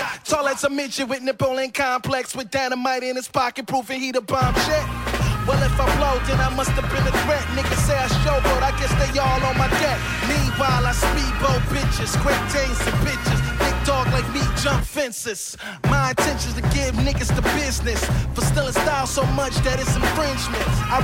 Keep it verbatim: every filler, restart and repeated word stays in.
Tall as a midget with Napoleon complex, with dynamite in his pocket, proving he the bomb shit. Well, if I blow, then I must have been a threat. Niggas say I showboat, I guess they all on my deck. Meanwhile, I speedboat bitches, quick tames and bitches. Big dog like me jump fences. My intention's to give niggas the business for stealing style so much that it's infringement. I